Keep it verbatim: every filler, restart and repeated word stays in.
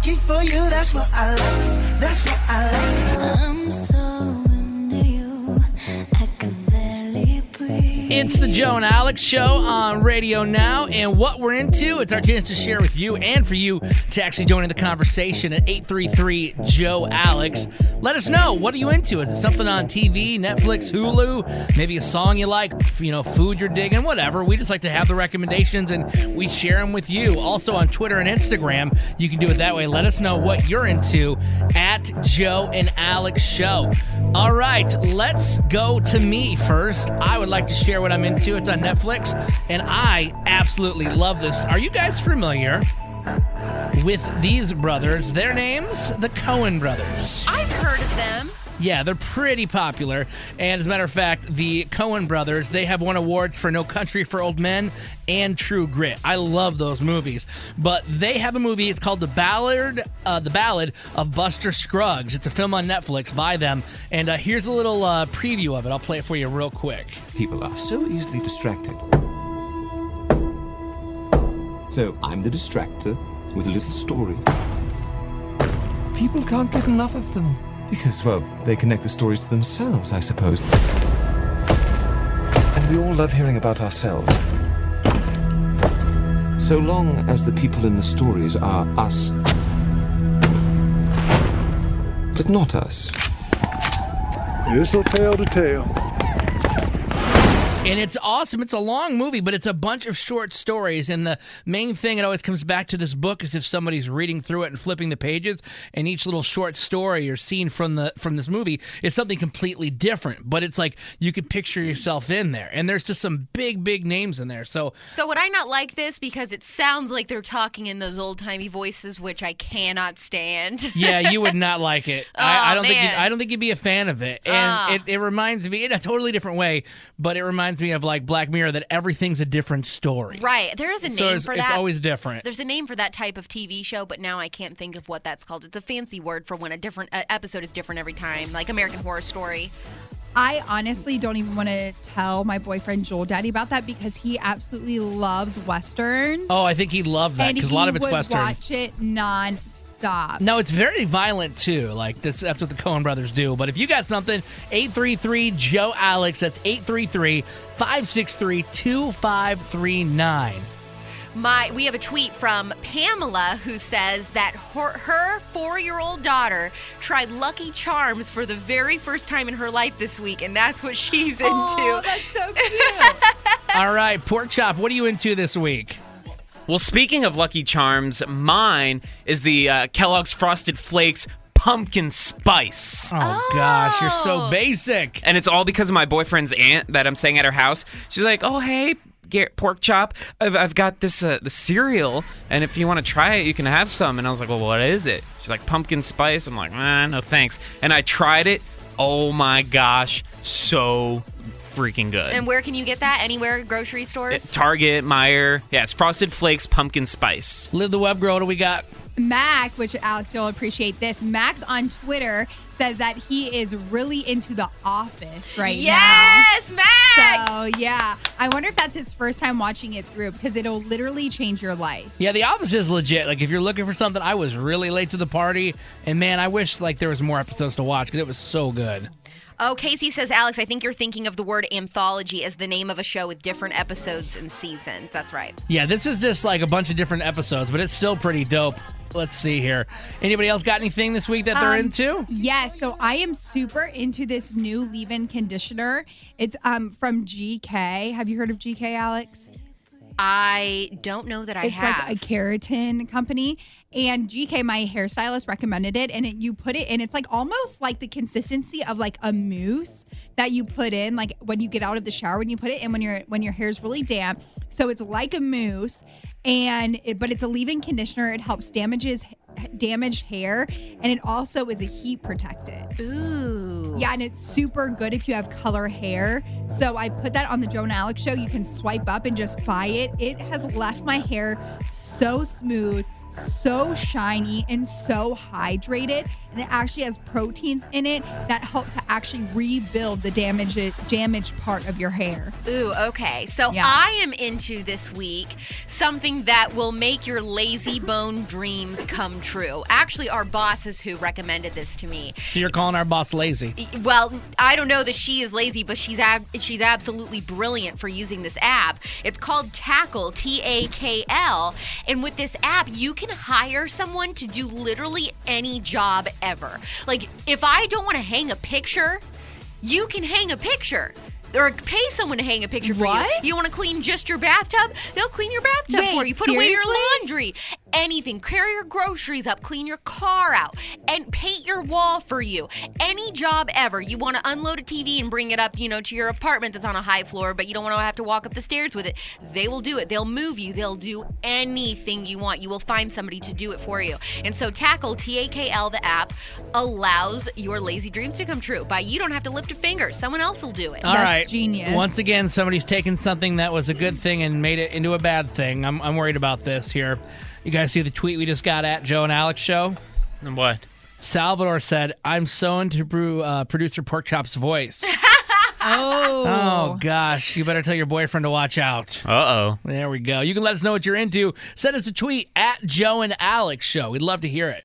lucky for you. That's what I like. That's what I like. I'm so into you, I can barely breathe. It's the Joe and Alex Show on Radio Now, and what we're into, it's our chance to share with you and for you to actually join in the conversation at eight three three, Joe Alex. Let us know, what are you into? Is it something on T V, Netflix, Hulu, maybe a song you like, you know, food you're digging, whatever. We just like to have the recommendations, and we share them with you. Also on Twitter and Instagram, you can do it that way. Let us know what you're into at Joe and Alex Show. All right, let's go to me first. I would like to share what I'm into. It's on Netflix, and I absolutely love this. Are you guys familiar with these brothers? Their names, the Coen brothers. I've heard of them. Yeah, they're pretty popular. And as a matter of fact, the Coen brothers, they have won awards for No Country for Old Men and True Grit. I love those movies. But they have a movie, it's called The Ballad, uh, The Ballad of Buster Scruggs. It's a film on Netflix by them. And uh, here's a little uh, preview of it. I'll play it for you real quick. People are so easily distracted. So I'm the distractor with a little story. People can't get enough of them. Because, well, they connect the stories to themselves, I suppose. And we all love hearing about ourselves. So long as the people in the stories are us, but not us. This'll tell to tell. And it's awesome. It's a long movie, but it's a bunch of short stories. And the main thing, it always comes back to this book, is if somebody's reading through it and flipping the pages, and each little short story or scene from the from this movie is something completely different. But it's like you could picture yourself in there. And there's just some big, big names in there. So, So would I not like this because it sounds like they're talking in those old-timey voices, which I cannot stand. yeah, you would not like it. Oh, I, I don't think man. you'd, I don't think you'd be a fan of it. And Ah. it, it reminds me, in a totally different way, but it reminds me of like Black Mirror, that everything's a different story. Right. There is a So name it's, for it's that. always different. There's a name for that type of T V show, but now I can't think of what that's called. It's a fancy word for when a different uh, episode is different every time, like American Horror Story. I honestly don't even want to tell my boyfriend Joel Daddy about that because he absolutely loves Western. Oh, I think he'd love that and because he a lot of it's would Western. watch it non-stop. No, it's very violent too. Like this, that's what the Coen brothers do. But if you got something, eight three three, Joe Alex. That's eight three three, five six three, two five three nine. My, we have a tweet from Pamela who says that her, her four-year-old daughter tried Lucky Charms for the very first time in her life this week, and that's what she's into. Oh, that's so cute. All right, Pork Chop, what are you into this week? Well, speaking of Lucky Charms, mine is the uh, Kellogg's Frosted Flakes Pumpkin Spice. Oh, gosh, you're so basic. And it's all because of my boyfriend's aunt that I'm staying at her house. She's like, oh, hey, Gar- Pork Chop, I've, I've got this uh, the cereal, and if you want to try it, you can have some. And I was like, well, what is it? She's like, pumpkin spice. I'm like, nah, no thanks. And I tried it. Oh, my gosh, so freaking good. And where can you get that? Anywhere? Grocery stores? Target, Meijer. Yeah, it's Frosted Flakes Pumpkin Spice. Live the web, girl. What do we got? Mac, which Alex, you'll appreciate this. Max on Twitter says that he is really into The Office right yes, now. Max! So, yeah. I wonder if that's his first time watching it through because it'll literally change your life. Yeah, The Office is legit. Like, if you're looking for something, I was really late to the party. And, man, I wish, like, there was more episodes to watch because it was so good. Oh, Casey says, Alex, I think you're thinking of the word anthology as the name of a show with different episodes and seasons. That's right. Yeah, this is just like a bunch of different episodes, but it's still pretty dope. Let's see here. Anybody else got anything this week that they're Um, into? Yes, so I am super into this new leave-in conditioner. It's um from G K. Have you heard of G K, Alex? I don't know that I it's have. like a keratin company. And G K, my hairstylist, recommended it. And it, you put it in, it's like almost like the consistency of like a mousse that you put in, like when you get out of the shower, when you put it in when your when your hair's really damp. So it's like a mousse, and it, but it's a leave-in conditioner. It helps damages damaged hair, and it also is a heat protectant. Ooh. Yeah, and it's super good if you have color hair. So I put that on the Joe and Alex show. You can swipe up and just buy it. It has left my hair so smooth, so shiny, and so hydrated. And and it actually has proteins in it that help to actually rebuild the damaged damaged part of your hair. Ooh, okay. So Yeah. I am into this week something that will make your lazy bone dreams come true. Actually, our boss is who recommended this to me. So you're calling our boss lazy. Well, I don't know that she is lazy, but she's ab- she's absolutely brilliant for using this app. It's called Tackle, T A K L. And with this app, you can hire someone to do literally any job ever. Like, if I don't want to hang a picture, you can hang a picture. Or pay someone to hang a picture for What? you. You want to clean just your bathtub? They'll clean your bathtub Wait, for you. Put away your seriously? laundry. Anything. Carry your groceries up. Clean your car out. And paint your wall for you. Any job ever. You want to unload a T V and bring it up, you know, to your apartment that's on a high floor, but you don't want to have to walk up the stairs with it. They will do it. They'll move you. They'll do anything you want. You will find somebody to do it for you. And so Tackle, T A K L, the app, allows your lazy dreams to come true. By you don't have to lift a finger. Someone else will do it. All That's right. genius. Once again, somebody's taken something that was a good thing and made it into a bad thing. I'm, I'm worried about this here. You guys see the tweet we just got at Joe and Alex show? And what? Salvador said, I'm so into brew, uh, producer Porkchop's voice. Oh. Oh, gosh. You better tell your boyfriend to watch out. Uh-oh. There we go. You can let us know what you're into. Send us a tweet at Joe and Alex show. We'd love to hear it.